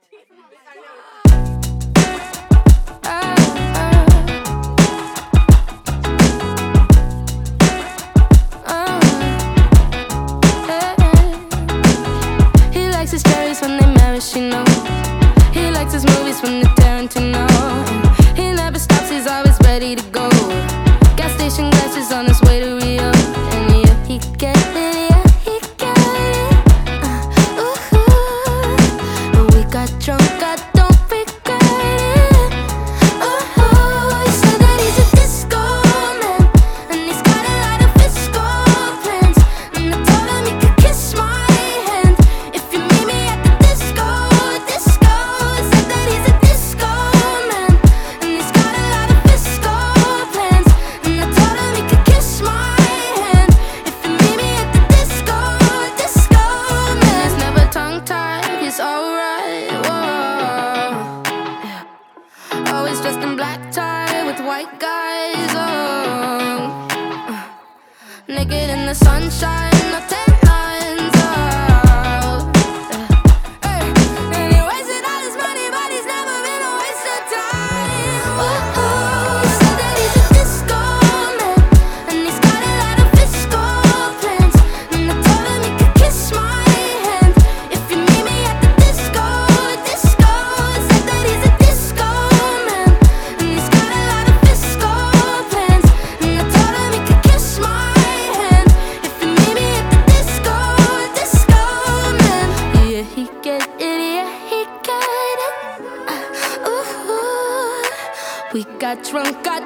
He likes his cherries when they maraschino. He likes his movies from the Tarantino. He never stops, he's always ready to go. Gas station glasses on his way to Rio. And yeah, he get it, yeah, he get it. When we got drunk, I don't regret it. He said that he's a disco man, and he's got a lot of fiscal plans. And I told him he could kiss my hand if you meet me at the disco. He said that he's a disco man, and he's got a lot of fiscal plans. And I told him he could kiss my hand if you meet me at the disco. Man, he's never tongue-tied, he's alright. Whoa, yeah. Always dressed in black tie with white guys. Naked in the sunshine, no tan lines. And he wasted all his money, but he's never been a waste of time. He said that he's a disco man, and he's got a lot of fiscal plans. And I told him he could kiss my hand if you meet me at the disco. He said that he's a disco man, and he's got a lot of fiscal plans. And I told him he could kiss my hand if you meet me at the disco man. Yeah, he get it, yeah, he get it. We got drunk, got